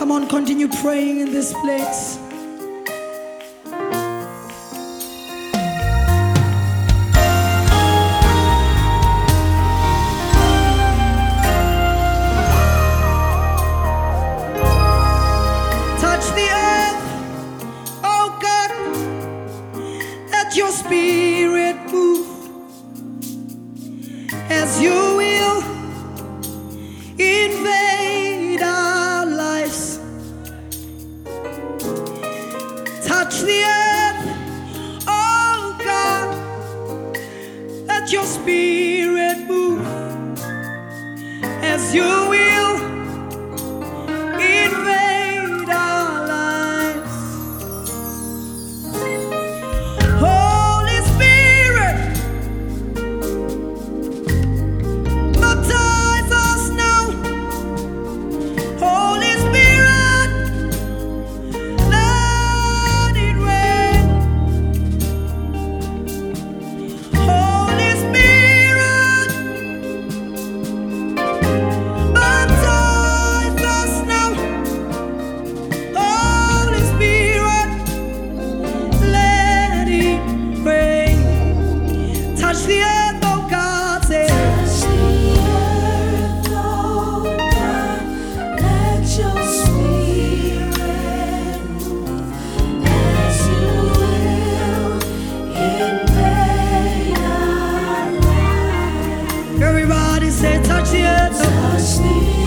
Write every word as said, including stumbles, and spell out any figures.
Come on, continue praying in this place. Touch the earth, oh God, let your spirit move as you will invade our lives. Touch the earth, oh God, let your spirit move as you will invade our lives. Holy Spirit, baptize us now. Holy Spirit, let it rain. Holy Spirit, baptize us now. Holy Spirit, let it rain. Touch the earth, oh God, say. Touch the earth, oh God, let your spirit move as you will invade our lives. Everybody say, touch the earth, oh Touch the